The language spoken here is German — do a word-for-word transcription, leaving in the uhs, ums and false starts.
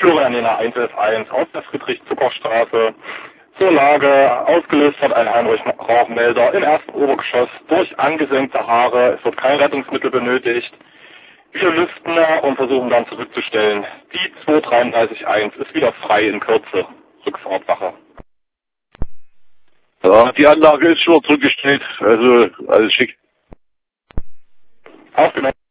Florian Jena eins elf eins aus der Friedrich-Zucker-Straße. Zur Lage, ausgelöst hat ein Einrauchmelder im ersten Obergeschoss durch angesenkte Haare. Es wird kein Rettungsmittel benötigt. Wir lüften und versuchen dann zurückzustellen. Die zwei drei drei eins ist wieder frei in Kürze. Rückfahrtwache. Ja, die Anlage ist schon zurückgestellt, also alles schick. Aufgenommen.